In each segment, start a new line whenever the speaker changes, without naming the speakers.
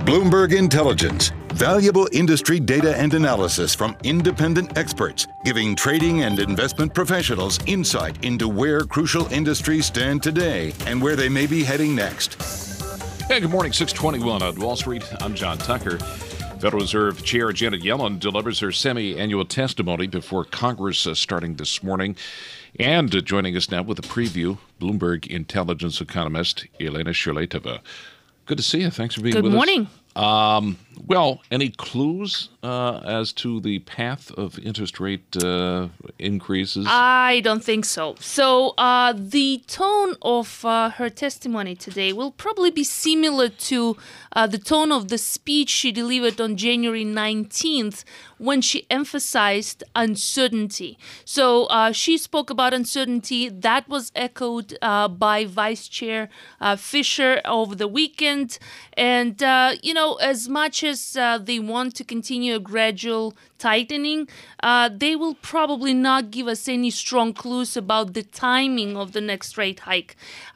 Bloomberg Intelligence. Valuable industry data and analysis from independent experts, giving trading and investment professionals insight into where crucial industries stand today and where they may be heading next.
Hey, good morning, 621 on Wall Street. I'm John Tucker. Federal Reserve Chair Janet Yellen delivers her semi-annual testimony before Congress starting this morning. And joining us now with a preview, Bloomberg intelligence economist Elena Shirletova. Good to see you. Thanks for being with us.
Good morning.
Well, any clues as to the path of interest rate increases?
I don't think so. So the tone of her testimony today will probably be similar to the tone of the speech she delivered on January 19th when she emphasized uncertainty. So she spoke about uncertainty. That was echoed by Vice Chair Fisher over the weekend. And, as much as they want to continue a gradual tightening, they will probably not give us any strong clues about the timing of the next rate hike.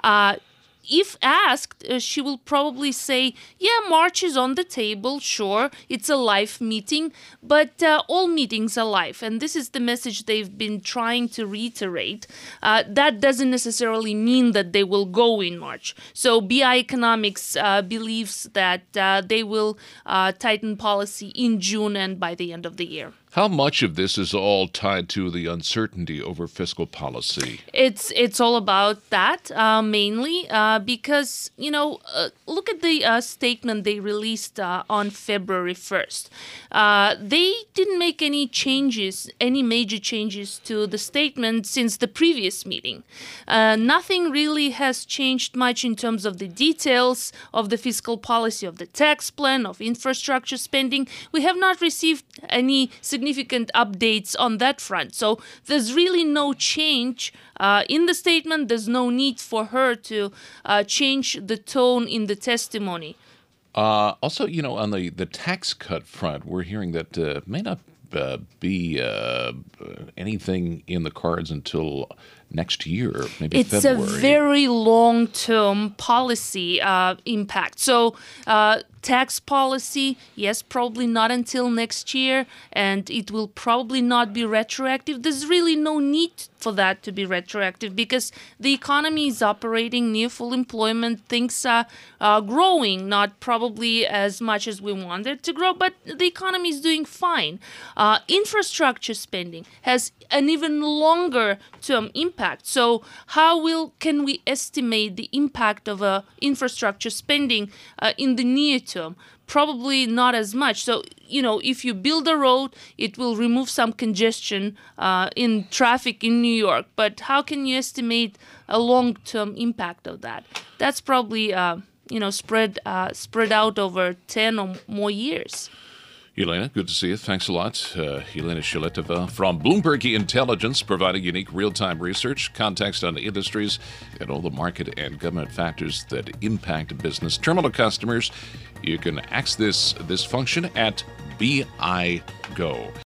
If asked, she will probably say, March is on the table, sure, it's a live meeting, but all meetings are live, and this is the message they've been trying to reiterate. That doesn't necessarily mean that they will go in March. So BI Economics believes that they will tighten policy in June and by the end of the year.
How much of this is all tied to the uncertainty over fiscal policy?
It's all about that, mainly, because, look at the statement they released on February 1st. They didn't make any major changes to the statement since the previous meeting. Nothing really has changed much in terms of the details of the fiscal policy, of the tax plan, of infrastructure spending. We have not received any significant updates on that front. So there's really no change in the statement. There's no need for her to change the tone in the testimony.
Also, on the tax cut front, we're hearing that may not be anything in the cards until next year, maybe February.
It's a very long-term policy impact. So tax policy, yes, probably not until next year, and it will probably not be retroactive. There's really no need for that to be retroactive because the economy is operating near full employment. Things are growing, not probably as much as we wanted to grow, but the economy is doing fine. Infrastructure spending has an even longer term impact. So how can we estimate the impact of infrastructure spending in the near term? Probably not as much. So, if you build a road, it will remove some congestion in traffic in New York. But how can you estimate a long-term impact of that? That's probably, spread out over 10 or more years.
Elena, good to see you. Thanks a lot. Elena Shirletova from Bloomberg Intelligence, providing unique real-time research, context on industries, and all the market and government factors that impact business. Terminal customers, you can access this function at BI Go.